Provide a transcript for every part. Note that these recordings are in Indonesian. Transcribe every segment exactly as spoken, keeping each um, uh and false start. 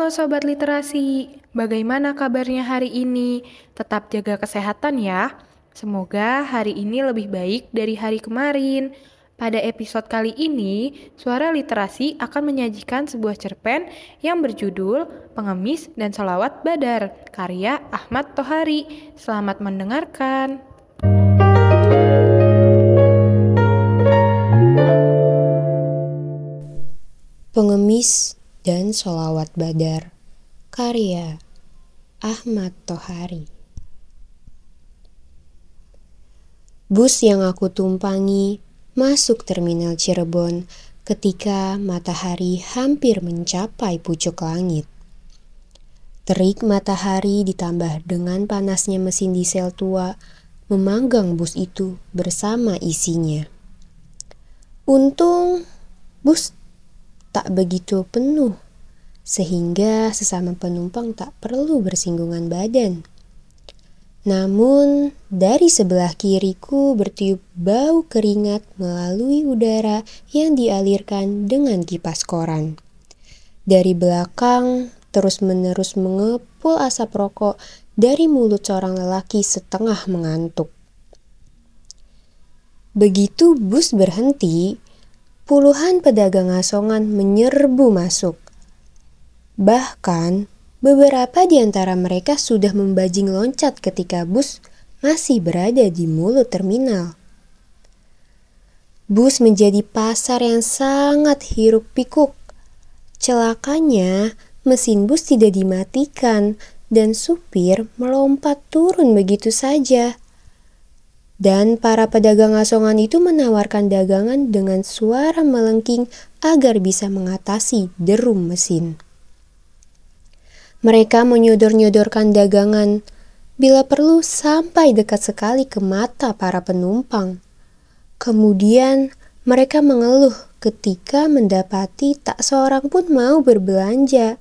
Halo Sobat Literasi, bagaimana kabarnya hari ini? Tetap jaga kesehatan ya. Semoga hari ini lebih baik dari hari kemarin. Pada episode kali ini, Suara Literasi akan menyajikan sebuah cerpen yang berjudul Pengemis dan Sholawat Badar, karya Ahmad Tohari. Selamat mendengarkan. Pengemis dan Sholawat Badar, karya Ahmad Tohari. Bus yang aku tumpangi masuk terminal Cirebon ketika matahari hampir mencapai pucuk langit. Terik matahari ditambah dengan panasnya mesin diesel tua memanggang bus itu bersama isinya. Untung bus tak begitu penuh, sehingga sesama penumpang tak perlu bersinggungan badan. Namun, dari sebelah kiriku bertiup bau keringat melalui udara yang dialirkan dengan kipas koran. Dari belakang, terus-menerus mengepul asap rokok dari mulut seorang lelaki setengah mengantuk. Begitu bus berhenti, puluhan pedagang asongan menyerbu masuk. Bahkan, beberapa di antara mereka sudah membajing loncat ketika bus masih berada di mulut terminal. Bus menjadi pasar yang sangat hiruk-pikuk. Celakanya, mesin bus tidak dimatikan dan supir melompat turun begitu saja. Dan para pedagang asongan itu menawarkan dagangan dengan suara melengking agar bisa mengatasi derum mesin. Mereka menyodor-nyodorkan dagangan, bila perlu sampai dekat sekali ke mata para penumpang. Kemudian mereka mengeluh ketika mendapati tak seorang pun mau berbelanja.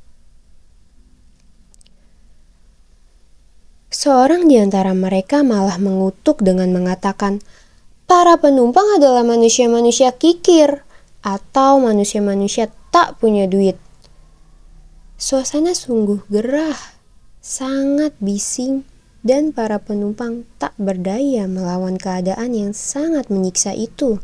Seorang di antara mereka malah mengutuk dengan mengatakan, para penumpang adalah manusia-manusia kikir atau manusia-manusia tak punya duit. Suasana sungguh gerah, sangat bising, dan para penumpang tak berdaya melawan keadaan yang sangat menyiksa itu.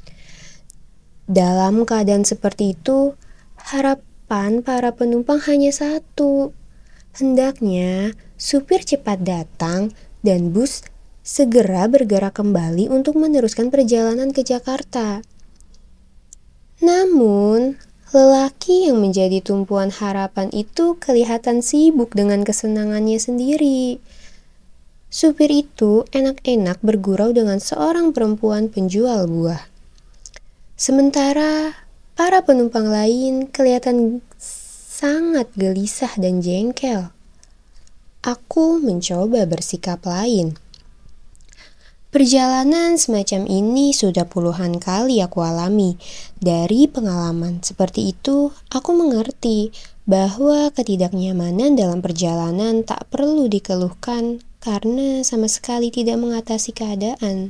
Dalam keadaan seperti itu, harapan para penumpang hanya satu. Hendaknya supir cepat datang dan bus segera bergerak kembali untuk meneruskan perjalanan ke Jakarta. Namun, lelaki yang menjadi tumpuan harapan itu kelihatan sibuk dengan kesenangannya sendiri. Supir itu enak-enak bergurau dengan seorang perempuan penjual buah. Sementara para penumpang lain kelihatan sangat gelisah dan jengkel. Aku mencoba bersikap lain. Perjalanan semacam ini sudah puluhan kali aku alami. Dari pengalaman seperti itu, aku mengerti bahwa ketidaknyamanan dalam perjalanan tak perlu dikeluhkan karena sama sekali tidak mengatasi keadaan.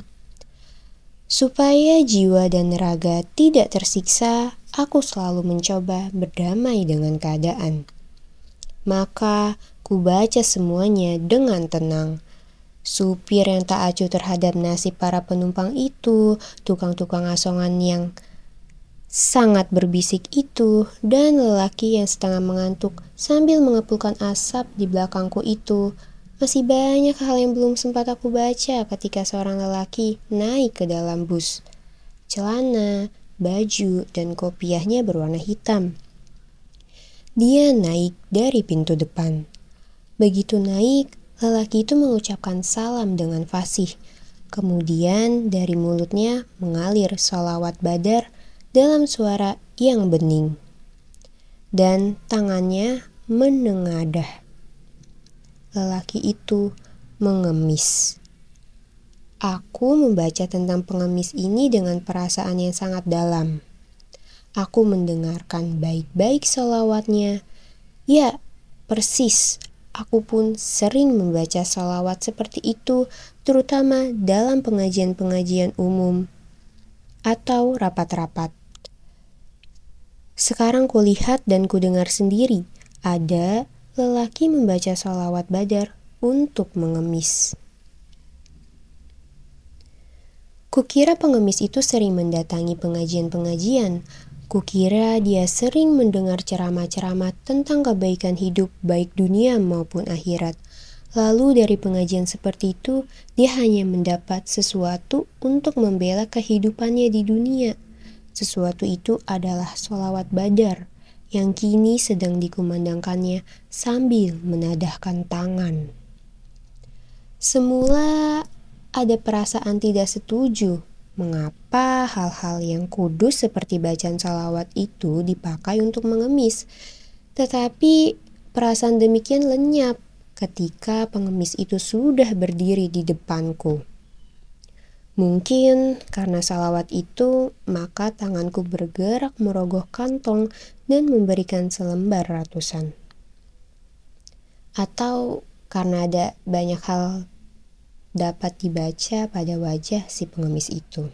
Supaya jiwa dan raga tidak tersiksa, aku selalu mencoba berdamai dengan keadaan. Maka, ku baca semuanya dengan tenang. Supir yang tak acuh terhadap nasib para penumpang itu, tukang-tukang asongan yang sangat berbisik itu, dan lelaki yang setengah mengantuk sambil mengepulkan asap di belakangku itu. Masih banyak hal yang belum sempat aku baca ketika seorang lelaki naik ke dalam bus. Celana, baju, dan kopiahnya berwarna hitam. Dia naik dari pintu depan. Begitu naik, lelaki itu mengucapkan salam dengan fasih. Kemudian dari mulutnya mengalir sholawat badar dalam suara yang bening. Dan tangannya menengadah. Lelaki itu mengemis. Aku membaca tentang pengemis ini dengan perasaan yang sangat dalam. Aku mendengarkan baik-baik sholawatnya. Ya, persis. Aku pun sering membaca sholawat seperti itu, terutama dalam pengajian-pengajian umum atau rapat-rapat. Sekarang kulihat dan kudengar sendiri Ada lelaki membaca sholawat badar untuk mengemis. Kukira pengemis itu sering mendatangi pengajian-pengajian. Kukira dia sering mendengar ceramah-ceramah tentang kebaikan hidup baik dunia maupun akhirat. Lalu dari pengajian seperti itu, dia hanya mendapat sesuatu untuk membela kehidupannya di dunia. Sesuatu itu adalah sholawat badar yang kini sedang dikumandangkannya sambil menadahkan tangan. Semula ada perasaan tidak setuju mengapa hal-hal yang kudus seperti bacaan sholawat itu dipakai untuk mengemis. Tetapi perasaan demikian lenyap ketika pengemis itu sudah berdiri di depanku. Mungkin karena salawat itu, maka tanganku bergerak merogoh kantong dan memberikan selembar ratusan. Atau karena ada banyak hal dapat dibaca pada wajah si pengemis itu.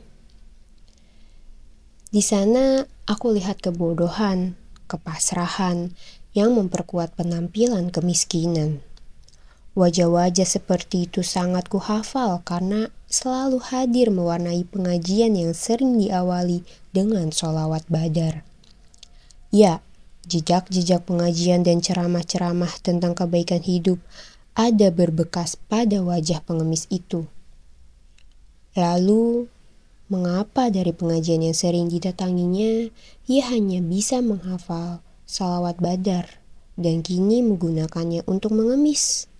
Di sana aku lihat kebodohan, kepasrahan yang memperkuat penampilan kemiskinan. Wajah-wajah seperti itu sangat kuhafal karena selalu hadir mewarnai pengajian yang sering diawali dengan sholawat badar. Ya, jejak-jejak pengajian dan ceramah-ceramah tentang kebaikan hidup ada berbekas pada wajah pengemis itu. Lalu, mengapa dari pengajian yang sering didatanginya, ia hanya bisa menghafal sholawat badar dan kini menggunakannya untuk mengemis?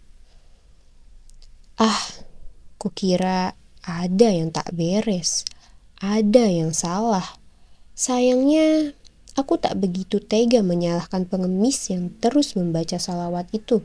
Ah, kukira ada yang tak beres, ada yang salah. Sayangnya, aku tak begitu tega menyalahkan pengemis yang terus membaca sholawat itu.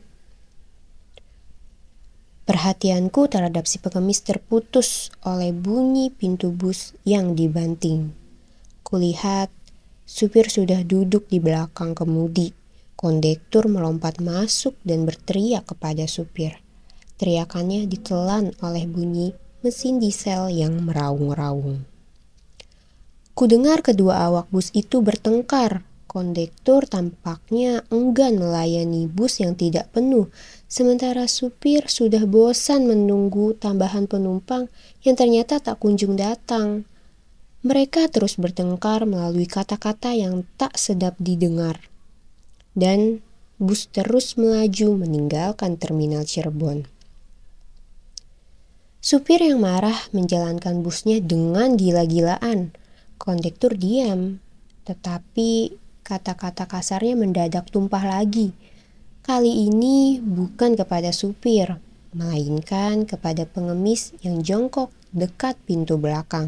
Perhatianku terhadap si pengemis terputus oleh bunyi pintu bus yang dibanting. Kulihat supir sudah duduk di belakang kemudi. Kondektur melompat masuk dan berteriak kepada supir. Teriakannya ditelan oleh bunyi mesin diesel yang meraung-raung. Kudengar kedua awak bus itu bertengkar. Kondektur tampaknya enggan melayani bus yang tidak penuh, sementara supir sudah bosan menunggu tambahan penumpang yang ternyata tak kunjung datang. Mereka terus bertengkar melalui kata-kata yang tak sedap didengar. Dan bus terus melaju meninggalkan terminal Cirebon. Supir yang marah menjalankan busnya dengan gila-gilaan. Kondektur diam, tetapi kata-kata kasarnya mendadak tumpah lagi. Kali ini bukan kepada supir, melainkan kepada pengemis yang jongkok dekat pintu belakang.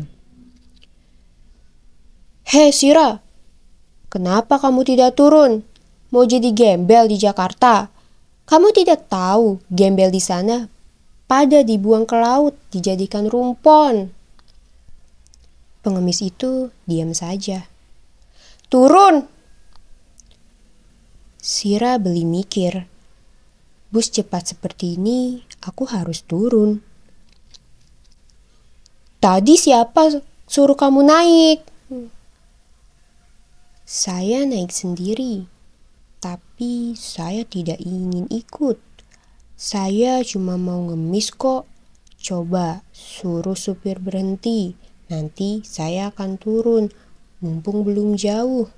"Hei Sira, kenapa kamu tidak turun? Mau jadi gembel di Jakarta? Kamu tidak tahu gembel di sana pada dibuang ke laut, dijadikan rumpon." Pengemis itu diam saja. "Turun!" Sira beli mikir. Bus cepat seperti ini, aku harus turun. "Tadi siapa suruh kamu naik?" "Saya naik sendiri, tapi saya tidak ingin ikut. Saya cuma mau ngemis kok. Coba suruh supir berhenti, nanti saya akan turun, mumpung belum jauh."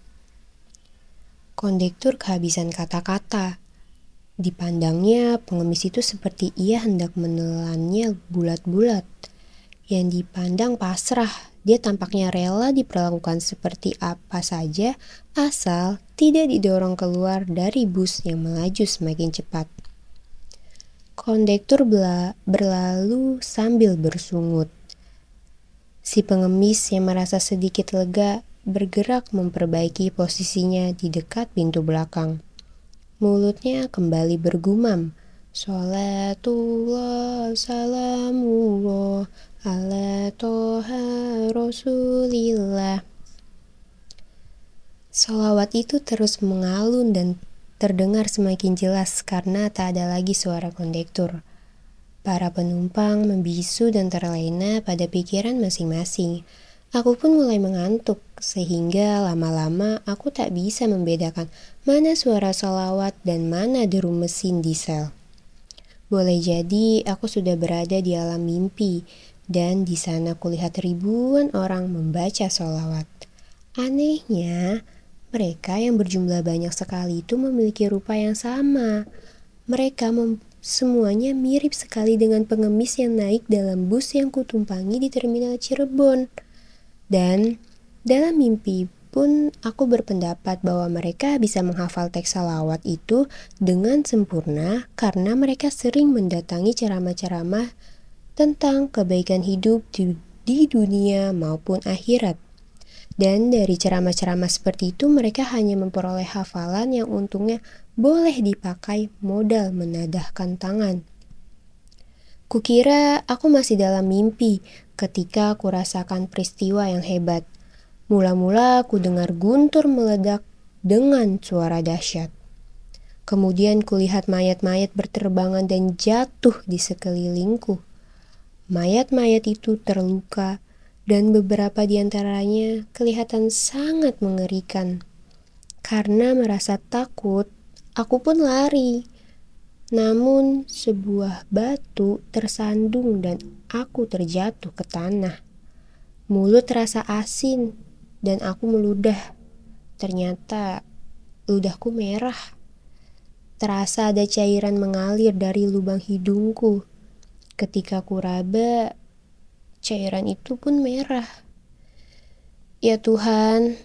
Kondektur kehabisan kata-kata. Dipandangnya, pengemis itu seperti ia hendak menelannya bulat-bulat. Yang dipandang pasrah, dia tampaknya rela diperlakukan seperti apa saja, asal tidak didorong keluar dari bus yang melaju semakin cepat. Kondektur berlalu sambil bersungut. Si pengemis yang merasa sedikit lega bergerak memperbaiki posisinya di dekat pintu belakang. Mulutnya kembali bergumam, "Sholatullah salamullah ala toha rasulillah." Sholawat itu terus mengalun dan terdengar semakin jelas karena tak ada lagi suara kondektur. Para penumpang membisu dan terlena pada pikiran masing-masing. Aku pun mulai mengantuk, sehingga lama-lama aku tak bisa membedakan mana suara sholawat dan mana derum mesin diesel. Boleh jadi aku sudah berada di alam mimpi, dan di sana kulihat ribuan orang membaca sholawat. Anehnya, mereka yang berjumlah banyak sekali itu memiliki rupa yang sama. Mereka mem- semuanya mirip sekali dengan pengemis yang naik dalam bus yang kutumpangi di terminal Cirebon. Dan dalam mimpi pun aku berpendapat bahwa mereka bisa menghafal teks salawat itu dengan sempurna karena mereka sering mendatangi ceramah-ceramah tentang kebaikan hidup di, di dunia maupun akhirat. Dan dari ceramah-ceramah seperti itu mereka hanya memperoleh hafalan yang untungnya boleh dipakai modal menadahkan tangan. Kukira aku masih dalam mimpi ketika kurasakan peristiwa yang hebat. Mula-mula ku dengar guntur meledak dengan suara dahsyat. Kemudian kulihat mayat-mayat berterbangan dan jatuh di sekelilingku. Mayat-mayat itu terluka dan beberapa di antaranya kelihatan sangat mengerikan. Karena merasa takut, aku pun lari. Namun sebuah batu tersandung dan aku terjatuh ke tanah. Mulut terasa asin dan aku meludah. Ternyata ludahku merah. Terasa ada cairan mengalir dari lubang hidungku. Ketika kuraba, cairan itu pun merah. Ya Tuhan,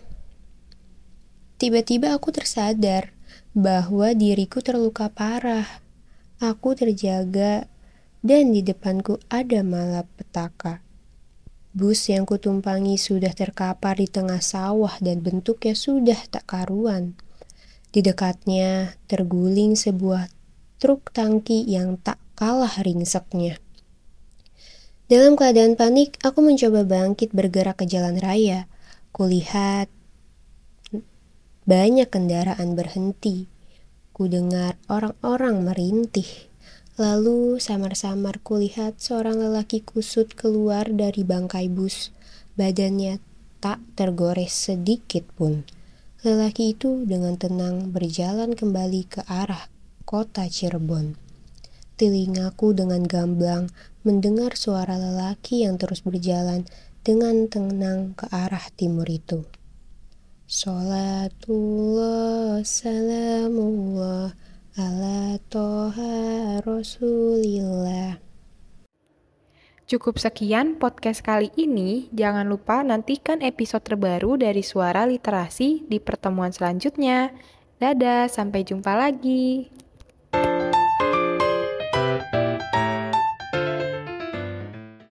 tiba-tiba aku tersadar bahwa diriku terluka parah. Aku terjaga dan di depanku ada malapetaka. Bus yang kutumpangi sudah terkapar di tengah sawah dan bentuknya sudah tak karuan. Di dekatnya terguling sebuah truk tangki yang tak kalah ringseknya. Dalam keadaan panik, aku mencoba bangkit bergerak ke jalan raya. Kulihat banyak kendaraan berhenti. Kudengar orang-orang merintih. Lalu samar-samar kulihat seorang lelaki kusut keluar dari bangkai bus. Badannya tak tergores sedikit pun. Lelaki itu dengan tenang berjalan kembali ke arah kota Cirebon. Telingaku dengan gamblang mendengar suara lelaki yang terus berjalan dengan tenang ke arah timur itu. Salatullah salamullah ala toha rasulillah. Cukup sekian podcast kali ini. Jangan lupa nantikan episode terbaru dari Suara Literasi di pertemuan selanjutnya. Dadah, sampai jumpa lagi.